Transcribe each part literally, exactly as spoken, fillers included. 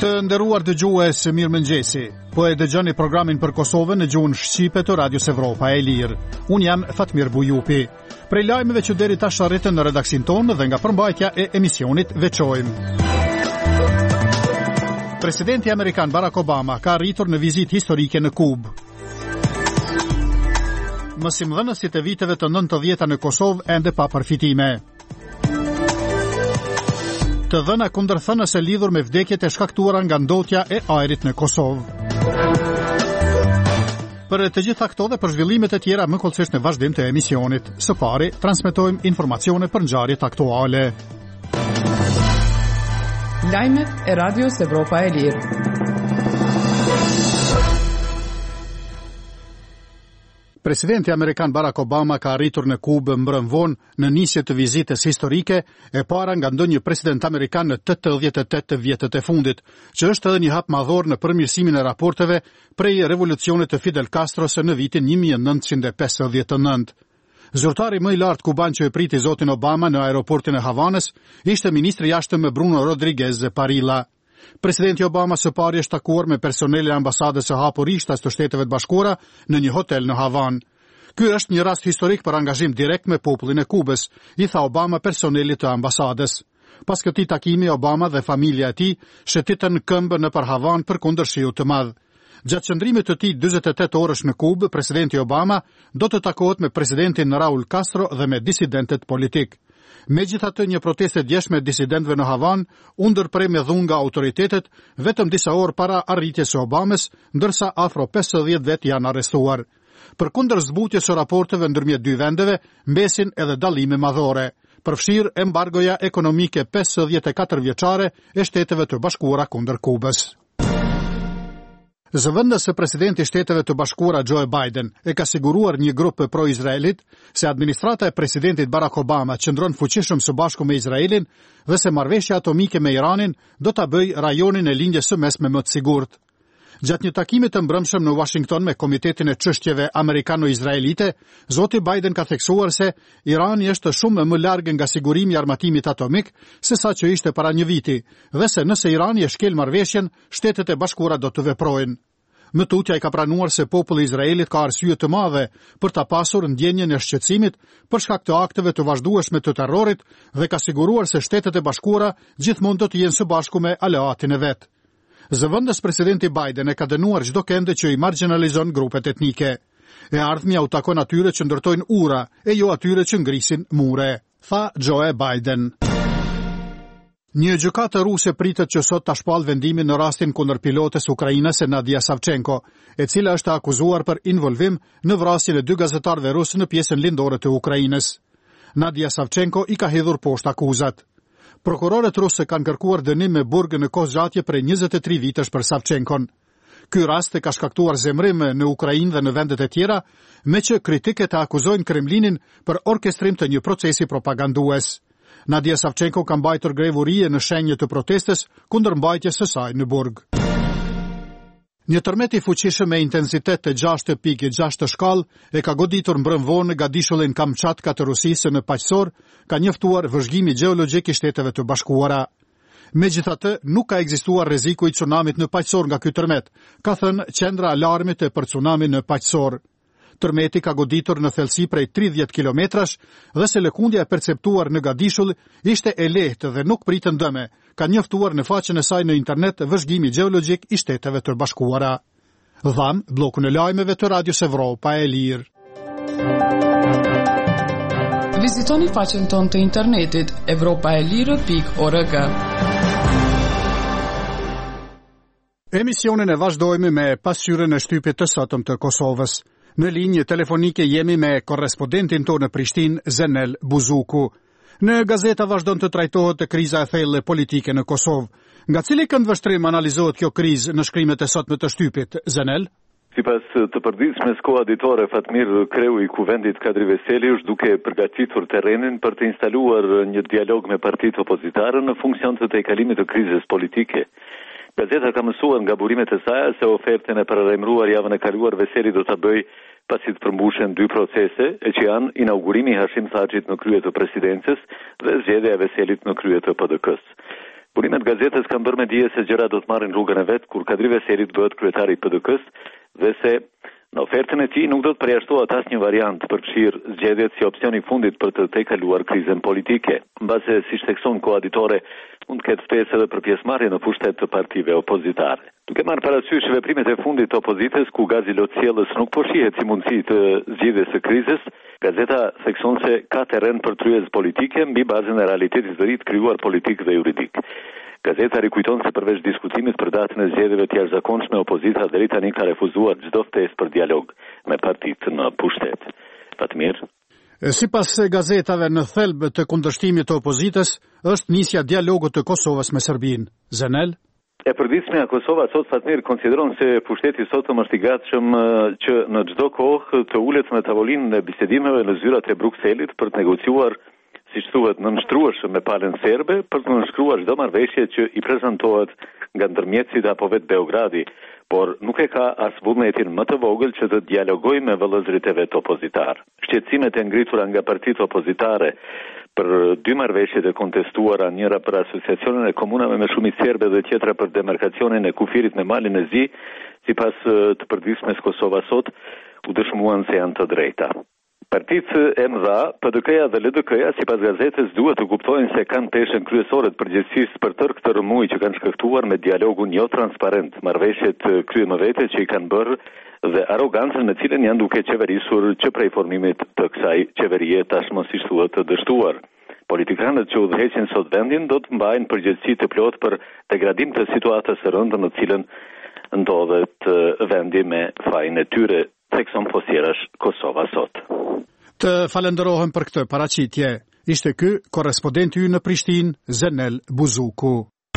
Të nderuar dëgjues, mirëmëngjesi. Po e dëgjoni programin për Kosovën në gjuhën shqipe të Radios Evropa e Lirë. Unë jam Fatmir Bujupi. Prej lajmeve që deri tash arritën në redaksin tonë dhe nga përmbajtja e emisionit veçojmë. Presidenti Amerikan Barack Obama ka arritur në vizitë historike në Kubë. Mësimdhënësit e viteve të nëntëdhjeta në Kosovë ende pa përfitime. Të dhëna kundërthënëse lidhur me vdekjet e shkaktuara nga ndotja e ajrit në Kosovë. Për të gjitha këto dhe për zhvillimet e tjera më kollësisht në vazhdim të emisionit. Së pari, transmetojmë informacione për ngjarjet aktuale. Lajmet e Radios Evropa e Lirë. Presidenti Amerikan Barack Obama ka arritur në Kubë mbrëm vonë në nisje të vizitës historike e para nga ndonjë president amerikan në tetëdhjetë e tetë vjetët e fundit, që është edhe një hap madhor në përmirësimin e raporteve prej revolucionit të Fidel Castro's në vitin një mijë e nëntëqind e pesëdhjetë e nëntë. Zyrtari më i lartë kuban që e priti zotin Obama në aeroportin e Havanës ishte ministri i jashtëm Bruno Rodriguez Parilla. Presidenti Obama së pari është takuar me personelin e ambasadës së hapur ishtas të Shteteve të Bashkuara në një hotel në Havanë. Ky është një rast historik për angazhim direkt me popullin e Kubës, i tha Obama personelit të ambasadës. Pas këtij takimi, Obama dhe familja e tij shëtitën këmbë nëpër Havanë përkundër shiut të madh. Gjatë qëndrimit të tij dyzet e tetë orësh në Kubë, presidenti Obama do të takohet me presidentin Raul Castro dhe me disidentët politik. Megjithatë, një protestë e djeshme e disidentëve në Havanë u ndërprej me dhunë nga autoritetet vetëm disa orë para arritjes së Obamës, ndërsa afro pesëdhjetë vet janë arrestuar. Përkundër zbutjes së raporteve ndërmjet dy vendeve, mbesin edhe dallime madhore. Përfshir embargoja ekonomike pesëdhjetë e katër vjeçare e Shteteve të Bashkuara kundër Kubës. Zëvendës së presidenti i Shteteve të Bashkuara Joe Biden e ka siguruar një grup pro-Izraelit se administrata e presidentit Barack Obama qëndron fuqishëm së bashku me Izraelin dhe se marrëveshja atomike me Iranin do ta bëjë rajonin e lindjes së mesme më të sigurt. Gjatë një takimi të mbrëmshëm në Washington me Komitetin e Çështjeve Amerikano-Izraelite, zoti Biden ka theksuar se Irani është shumë më larg nga sigurimi i armatimit atomik se sa që ishte para një viti, dhe se nëse Irani e shkel marrëveshjen, Shtetet e Bashkuara do të veprojnë. Më tutja i ka pranuar se populli i Izraelit ka arsye të madhe për ta pasur ndjenjen e shqetësimit për shkak të akteve të vazhdueshme të terrorit dhe ka siguruar se Shtetet e Bashkuara gjithmonë do të jenë së bashku me aleatin e vet. Zëvendës presidenti Biden e ka dënuar çdo kënd që i marginalizon grupet etnike. E ardhmja u takon atyre që ndërtojnë ura e jo atyre që ngrisin mure, tha Joe Biden. Një gjykatë ruse pritet që sot ta shpall vendimin në rastin kundër pilotes ukrainase Nadia Savchenko, e cila është akuzuar për involvim në vrasjen e dy gazetarëve rusë në pjesën lindore të Ukrainës. Nadia Savchenko i ka hedhur poshtë akuzat. Prokurorët rusë kanë kërkuar dënim me burg në kohë zgjatje prej njëzet e tri vitesh për Savchenkon. Ky rast e ka shkaktuar zemrim në Ukrainë dhe në vendet e tjera, me që kritikët e akuzojnë Kremlinin për orkestrim të një procesi propagandues. Nadia Savchenko ka mbajtur grevurie në shenjë të protestës kundër mbajtjes së saj në burg. Një tërmet i fuqishëm me intensitet të gjashtë pikë gjashtë shkallë e ka goditur mbrëmvonë në gadishullin Kamchatka të Rusisë në paqësor, ka njoftuar vëzhgimi gjeologjik i Shteteve të Bashkuara. Megjithatë, nuk ka ekzistuar rreziku i tsunamit në paqësor nga ky tërmet, ka thënë qendra alarmit për tsunami në paqësor. Tërmeti ka goditur në thellësi prej tridhjetë kilometrash dhe se lëkundja e perceptuar në gadishull ishte e lehtë dhe nuk pritën dëme, ka njoftuar në faqen e saj në internet vëzhgimi gjeologjik i Shteteve të Bashkuara. Dham, blokun e lajmeve të Radios Evropa e Lirë. Vizitoni faqen tonë të internetit evropaelire pikë org. Emisionin e vazhdojmë me pasqyrën e shtypit të sotëm të Kosovës. Në linjë telefonike jemi me korrespondentin tonë në Prishtinë, Zenel Buzuku. Në gazeta vazhdon të trajtohet kriza e thellë politike në Kosovë. Nga cili këndvështrim analizohet kjo krizë në shkrimet e sotme të shtypit, Zenel? Sipas të përditshmes koaditore, Fatmir, kreu i kuvendit Kadri Veseli është duke përgatitur terrenin për të instaluar një dialog me partitë opozitare në funksion të tejkalimit të krizës politike. Gazeta ka mësuar nga burimet e saj se ofertën e paralajmëruar javën e kaluar Veseli do ta bëj pasi të përmbushen dy procese, e që janë inaugurimi i Hashim Thaçit në krye të presidencës dhe zgjedhja e Veselit në krye të P D K-s. Burimet gazetës kanë bërë me dije se gjëra do të marrin rrugën e vet kur Kadri Veseli bëhet kryetari i P D K-s dhe se në ofertën e tij nuk do të përjashtohet asnjë variant për fshirë zgjedhjet si opsioni i fundit për të tejkaluar krizën politike. Mbase siç thekson koaditore, mund të ketë ftesë edhe për pjesëmarrje në pushtet të partive opozitare. Duke marrë parasysh veprimet e fundit të opozitës ku gazi lotësjellës nuk po shihet si mundësi të zgjidhjes së krizës, gazeta thekson se ka terren për tryezë politike mbi bazën e realitetit të ri të krijuar politik dhe juridik. Gazeta rikujton se përveç diskutimit për datën e zgjedhjeve të jashtëzakonshme, opozita deri tani ka refuzuar çdo ftesë për dialog me partitë në pushtet. Fatmir. Sipas gazetave, në thelb të kundërshtimit të opozitës është nisja dialogut të Kosovës me Serbinë. Zenel. E përditshmja Kosova sot, Fatmir, konsideron se pushteti sotëm është i gatshëm që në çdo kohë të ulet në tavolinën e bisedimeve në zyrat e Brukselit për të negociuar, siç thuhet, nënshtrueshëm me palën serbe për të nënshkruar çdo marrëveshje që i prezantohet nga ndërmjetësit apo vetë Beogradi, por nuk e ka as vullnetin më të vogël që të dialogojë me vëllezërit e vet opozitar. Shqetësimet e ngritura nga partitë opozitare për dy marrëveshjet e kontestuara, njëra për asociacionin e komunave me shumicë serbe dhe tjetra për demarkacionin e kufirit me malin e zi, sipas të përditshmes Kosova sot, u dëshmuan se janë të drejta. Partitë e mëdha, P D K-ja dhe L D K-ja, sipas gazetës, duhet të kuptojnë se kanë peshën kryesore të përgjegjësisë për tërë këtë rrëmuj që kanë shkaktuar me dialogun jo transparent, marrëveshjet krye më vete që i kanë bërë dhe arrogancën me cilën janë duke qeverisur që prej formimit të kësaj qeverie tashmë siç thuhet të dështuar. Politikanët që udhëheqin sot vendin do të mbajnë përgjegjësi të plotë për degradim të situatës së rëndë në cilën ndodhet vendi me fajin e tyre, thekson posjerash Kosova sot. Të falenderohem për këtë paraqitje. Ishte ky korrespondenti ynë në Prishtinë, Zenel Buzuku.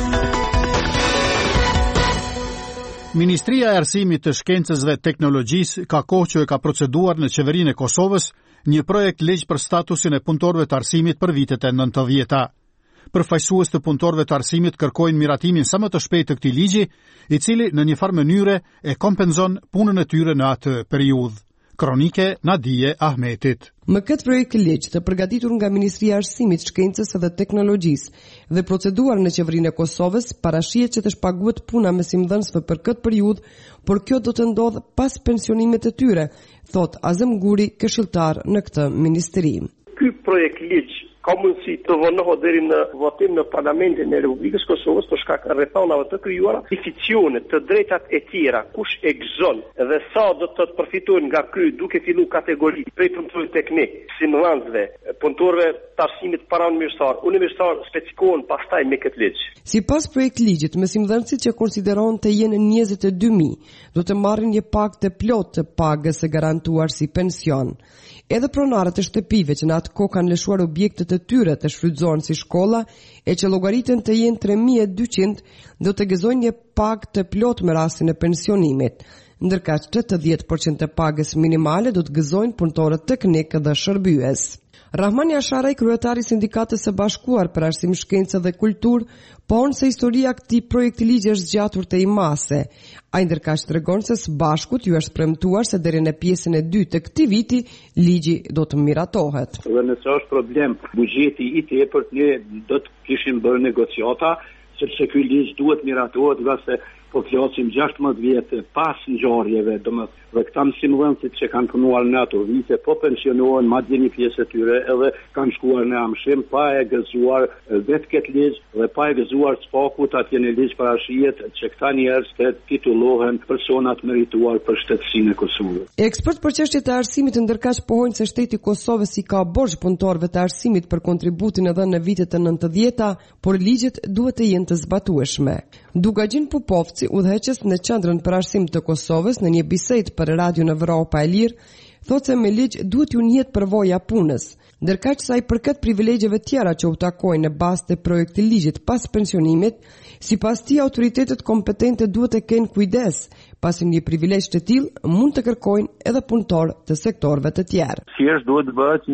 Ministria e Arsimit të Shkencës dhe Teknologjisë ka kohë që e ka proceduar në qeverinë e Kosovës një projekt ligj për statusin e punëtorëve të arsimit për vitet e nëntëdhjeta. Përfaqësues të punëtorëve të arsimit kërkojnë miratimin sa më të shpejtë të këtij ligji, i cili në një farë mënyre e kompenzon punën e tyre në atë periudhë. Kronike Nadije Ahmetit. Më këtë projekt ligj të përgatitur nga Ministria e Arsimit, Shkencës dhe Teknologjisë dhe proceduar në qeverinë e Kosovës, parashihet që të shpaguhet puna mësimdhënësve për këtë periudhë, por kjo do të ndodhë pas pensionimit të tyre, thot Azem Guri, këshilltar në këtë ministri. Ky projekt ligj ka mundësi të vonohet deri në votim në Parlamentin e Republikës Kosovës për shkak të rrethonave të krijuara, deficione të drejtat e tjera, kush e gëzon dhe sa do të përfitojnë nga ky duke filluar kategori prej punëtorëve teknik, simulantëve, punëtorëve të arsimit parauniversitar, universitar specifikohen pastaj me këtë ligj. Sipas projekt ligjit, mësimdhënësit që konsiderohen të jenë njëzet e dy mijë do të marrin një pagë të plotë të pagës së garantuar si pension. Edhe pronarët e shtëpive që në atë kohë kanë lëshuar objektet e tyre të shfrytëzohen si shkolla e që llogariten të jenë tre mijë e dyqind do të gëzojnë një pagë të plotë me rastin e pensionimit, ndërka tetëdhjetë përqind të pagës minimale do të gëzojnë punëtorët teknik dhe shërbyes. Rahmani Asharaj, kryetari i Sindikatës së Bashkuar për Arsim, Shkencë dhe Kulturë, ponë se historia këtij projekti ligji është zgjatur të imase. Ai ndërkaq tregon se së bashkut ju është premtuar se deri në pjesën e dytë të këtij viti ligji do të miratohet. Dhe nëse është problem buxheti i tepërt, ne do të kishim bërë negociata, sepse ky ligj duhet miratohet nga se po flasim gjashtëdhjetë vjet pas ngjarjeve, domethënë dhe këta mësimdhënësit që kanë punuar në ato vite po pensionohen, madje një pjesë e tyre edhe kanë shkuar në amshim pa e gëzuar vetë këtë ligj dhe pa e gëzuar spakut atje në ligj parashihet që këta njerëz të titullohen personat merituar për shtetësinë e Kosovës. Ekspert për çështjet e arsimit ndërkaq pohojnë se shteti i Kosovës i ka borxh punëtorëve të arsimit për kontributin e dhënë në vitet e nëntëdhjeta, por ligjet duhet të jenë të zbatueshme. Dugagjin Pupovci, udhëheqës në Qendrën për Arsim të Kosovës, në një bisedë për Radio në Evropa e Lirë, thotë se me ligj duhet ju njihet përvoja punës, ndërkaq sa i përket privilegjeve tjera që u takojnë në bazë të projektit ligjit pas pensionimit, sipas tij autoritetet kompetente duhet të kenë kujdes, pasi një privilegj të tillë mund të kërkojnë edhe punëtorë të sektorëve të tjerë. Thjesht duhet të bëhet një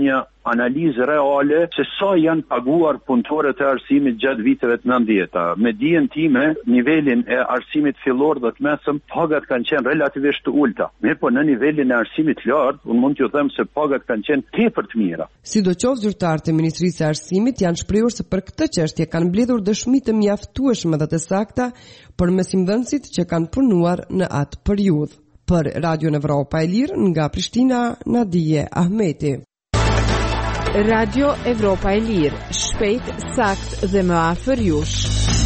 analizë reale se sa janë paguar punëtorët e arsimit gjatë viteve të nëntëdhjetë. Me dijen time, nivelin e arsimit fillor dhe të mesëm, pagat kanë qenë relativisht të ulta. Mirë po në nivelin e arsimit lart, unë mund t'ju them se pagat kanë qenë tepër të mira. Sidoqoftë zyrtarët e Ministrisë së Arsimit janë shprehur se për këtë çështje kanë mbledhur dëshmi të mjaftueshme dhe të sakta për mesimdhënësit që kanë punuar në atë periudhë. Për Radio Evropa e Lirë nga Prishtina, Nadije Ahmeti. Radio Evropa e Lirë, shpejt, sakt dhe më afër jush.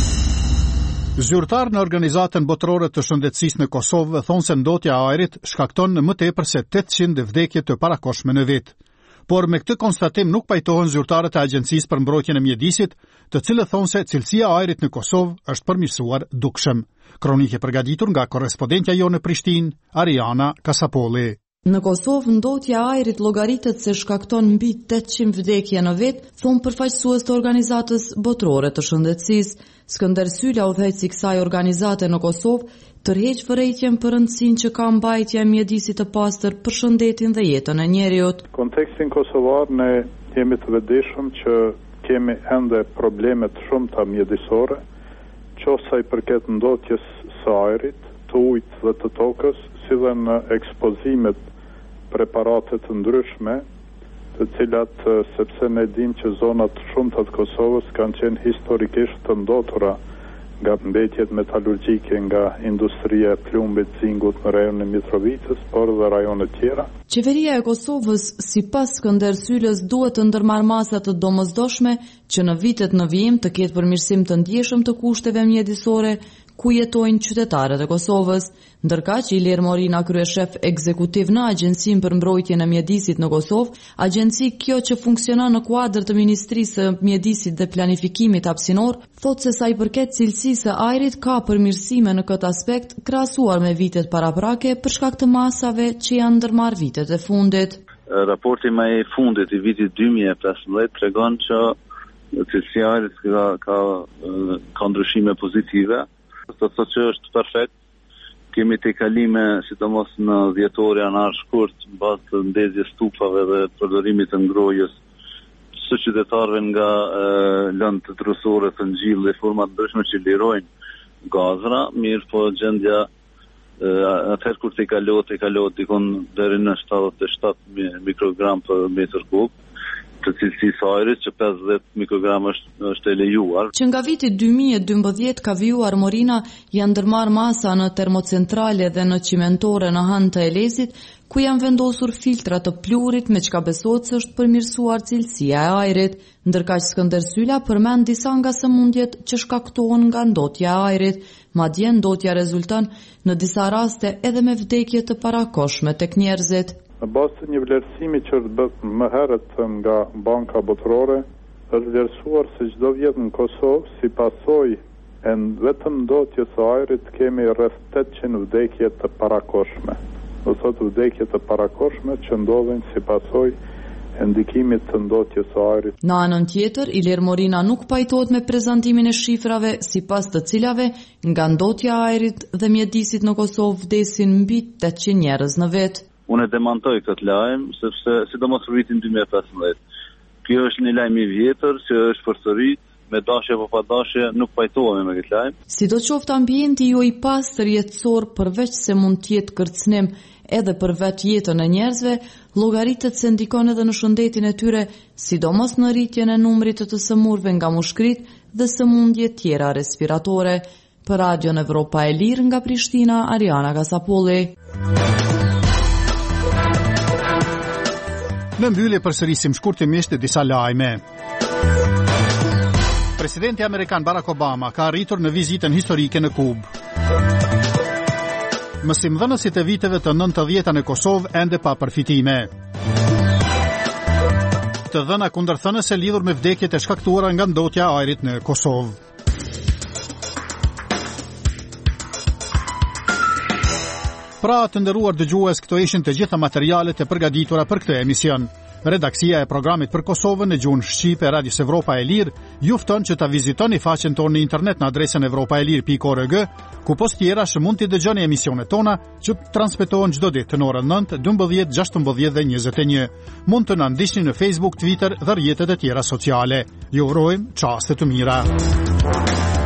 Zyrtar në organizatën botërore të shëndetësisë në Kosovë thonë se ndotja e ajrit shkakton më tepër se tetëqind vdekje të parakoshme në vit. Por me këtë konstatim nuk pajtohen zyrtarët e Agjencisë për Mbrojtjen e Mjedisit, të cilët thonë se cilësia e ajrit në Kosovë është përmirësuar dukshëm. Kronikë e përgatitur nga korrespondentja jonë në Prishtinë, Ariana Kasapolli. Në Kosovë ndotja e ajrit llogaritet se shkakton mbi tetëqind vdekje në vit, thon përfaqësues të organizatës botërore të shëndetësisë. Skënder Sylla, udhëheqësi i kësaj organizate në Kosovë, tërheq vërejtjen për rëndësinë që ka mbajtja e mjedisit të pastër për shëndetin dhe jetën e njeriut. Kontekstin kosovar ne jemi të vetëdijshëm që kemi ende probleme të shumta mjedisore, qoftë sa i përket ndotjes së ajrit, të ujit dhe të tokës, si dhe në ekspozimet preparate të ndryshme, të cilat, sepse ne dim që zonat shumta të Kosovës kanë qenë historikisht të ndotura nga mbetjet metalurgjike, nga industria e plumbit, zingut në rajonin e Mitrovicës, por dhe rajone tjera. Qeveria e Kosovës, sipas Skënder Syllës, duhet të ndërmarrë masa të domosdoshme që në vitet në vijim të ketë përmirësim të ndjeshëm të kushteve mjedisore ku jetojnë qytetarët e Kosovës. Ndërkaq, Ilir Morina, kryeshef ekzekutiv në Agjencinë për Mbrojtjen e Mjedisit në Kosovë, agjenci kjo që funksionon në kuadër të Ministrisë së Mjedisit dhe Planifikimit Hapësinor, thotë se sa i përket cilësisë së ajrit ka përmirësime në këtë aspekt krahasuar me vitet paraprake për shkak të masave që janë ndërmarrë vitet e fundit. Raporti më i fundit i vitit dy mijë e pesëmbëdhjetë tregon që cilësia e ajrit ka ka, ka ndryshime pozitive. Të thotë që është perfekt. Kemi të kalime, sidomos në dhjetor janar shkurt, në bazë të ndezjes tupave dhe përdorimit të ngrojës së qytetarëve nga e, lëndë të trusore të ngjillë dhe forma të ndryshme që lirojnë gazra, mirë po gjendja atëherë kur të kalohet, të kalohet dikon deri në shtatëdhjetë e shtatë mikrogram për metër kub, të cilësisë ajrit që pesëdhjetë mikrogram është, është e lejuar. Që nga viti dy mijë e dymbëdhjetë ka vijuar Morina janë ndërmarrë masa në termocentrale dhe në cimentore në Han të Elezit, ku janë vendosur filtra të pluhurit me çka besohet se është përmirësuar cilësia e ajrit. Ndërkaq Skënder Sylla përmend disa nga sëmundjet që shkaktohen nga ndotja e ajrit. Madje ndotja rezulton në disa raste edhe me vdekje të parakoshme tek njerëzit. Në bazë të një vlerësimi që është bërë më herët nga Banka Botërore, është vlerësuar se çdo vjet në Kosovë, si pasojë e vetëm ndotjes së ajrit, kemi rreth tetëqind vdekje të parakoshme. Do thotë vdekje të parakoshme që ndodhin si pasojë e ndikimit të ndotjes së ajrit. Në anën tjetër, Ilir Morina nuk pajtohet me prezantimin e shifrave, sipas të cilave nga ndotja e ajrit dhe mjedisit në Kosovë vdesin mbi tetëqind njerëz në vit. Unë e demantoj këtë lajm, sepse sidomos për vitin dy mijë e pesëmbëdhjetë. Kjo është një lajm i vjetër që është përsërit, me dashje apo pa dashje, nuk pajtohemi me këtë lajm. Sidoqoftë ambienti jo i pastër jetësor, përveç se mund të jetë kërcënim edhe për vetë jetën e njerëzve, llogaritet se ndikon edhe në shëndetin e tyre, sidomos në rritjen e numrit të të sëmurëve nga mushkrit dhe sëmundje tjera respiratore. Për Radio Evropa e Lirë nga Prishtina, Ariana Kasapolli. Në mbyllje përsërisim shkurtimisht disa lajme. Presidenti amerikan Barack Obama ka arritur në vizitën historike në Kubë. Mësimdhënësit e viteve të nëntëdhjetë në Kosovë ende pa përfitime. Të dhëna kundërthënëse lidhur me vdekjet e shkaktuara nga ndotja e ajrit në Kosovë. Pra të nderuar dëgjues, këto ishin të gjitha materialet e përgatitura për këtë emision. Redaksia e programit për Kosovën në gjuhën shqipe e Radios Evropa e Lirë ju fton që ta vizitoni faqen tonë në internet në adresën evropaelir pikë org, ku post tjera që mund t'i dëgjoni emisionet tona që transmetohen çdo ditë në orën nëntë, dymbëdhjetë, gjashtëmbëdhjetë dhe njëzet e një. Mund të na ndiqni në Facebook, Twitter dhe rrjetet e tjera sociale. Ju urojmë çaste të mira.